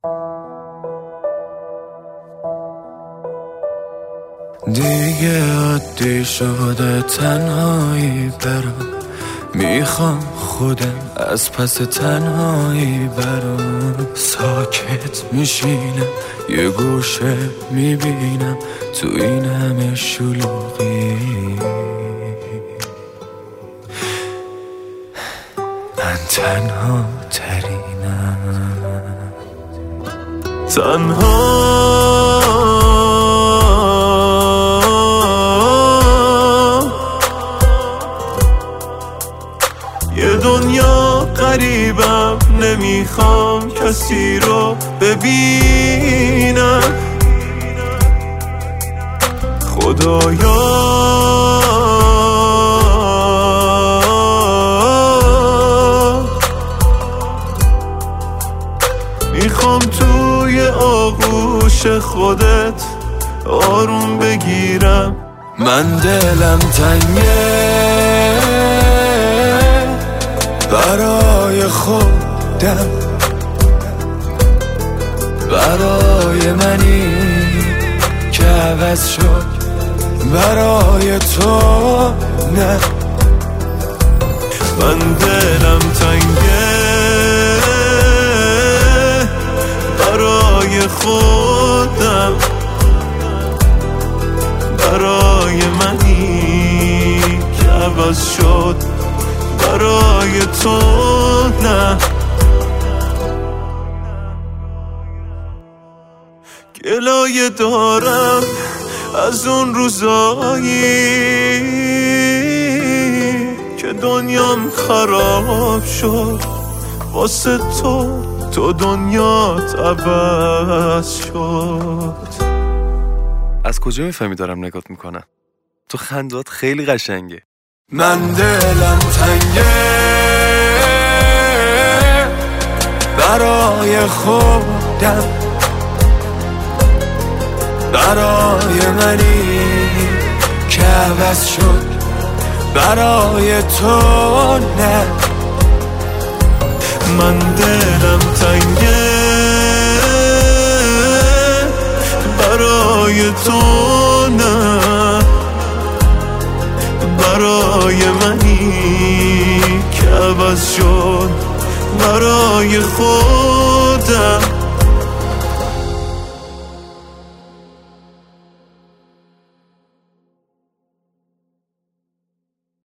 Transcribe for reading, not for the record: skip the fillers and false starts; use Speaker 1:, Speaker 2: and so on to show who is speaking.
Speaker 1: دیگه عادی شده تنهایی برام، میخوام خودم از پس تنهایی برام. ساکت میشینم یه گوشه میبینم تو این همه شلوغی من تنها ترینم. تنها یه دنیا غریبم، نمیخوام کسی رو ببینم. خدایا میخوام توی آغوش خودت آروم بگیرم. من دلم تنگه برای خودم، برای منی که عوض شد، برای تو نه. من دلم تنگه برای خودم، برای منی که عوض شد، برای تو نه. گلایه دارم از اون روزایی که دنیام خراب شد واسه تو دنیات عوض شد.
Speaker 2: از کجا میفهمی دارم نگات میکنم؟ تو خندات خیلی قشنگه.
Speaker 1: من دلم تنگه برای خودم، برای منی که عوض شد، برای تو نه.
Speaker 3: من دلم تنگه برای تو نه، برای منی که عوض شد، برای خودم.